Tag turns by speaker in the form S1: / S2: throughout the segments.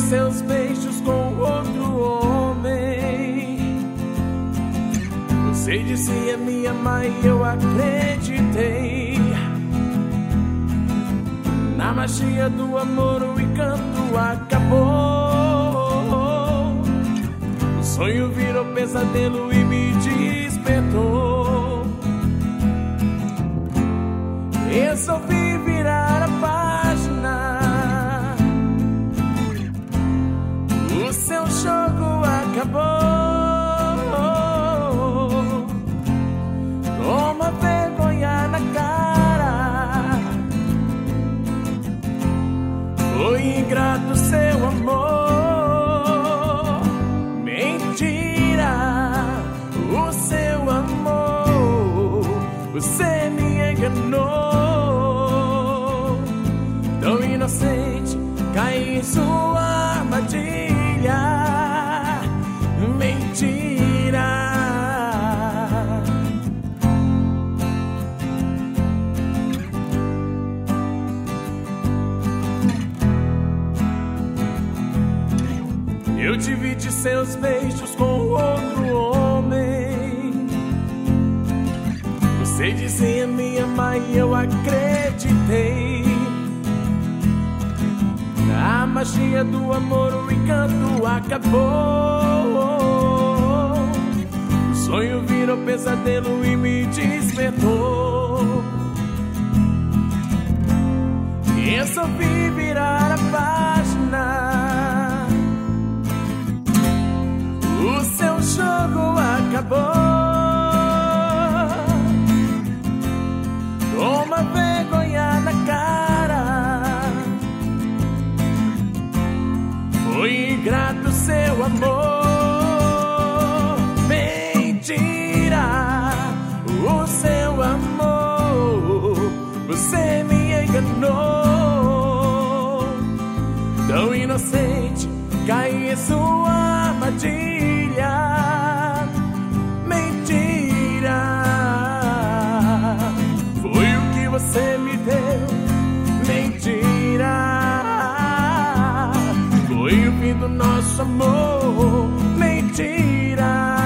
S1: seus beijos com outro homem. Você dizia me amar e eu acreditei. Na magia do amor o encanto acabou. O sonho virou pesadelo e me despertou. Resolvi virar a página. O seu jogo acabou. Toma vergonha na cara. Foi ingrato seu amor. Mentira, o seu amor. Você me enganou. Tão inocente, caí em sua armadilha. Mentira. Eu dividi seus beijos com outro homem. Você dizia me amar e eu acreditei. A magia do amor, o encanto acabou. O sonho virou pesadelo e me despertou. Resolvi virar a página. O seu jogo acabou. Toma vergonha na cara. Foi ingrato seu amor. Mentira, o seu amor. Você me enganou. Tão inocente, caí em sua armadilha. Mentira. Foi o que você me deu. Mentira. Foi o fim do nosso amor. Mentira.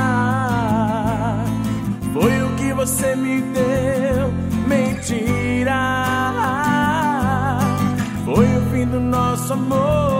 S1: Foi o que você me deu. Mentira. Foi o fim do nosso amor.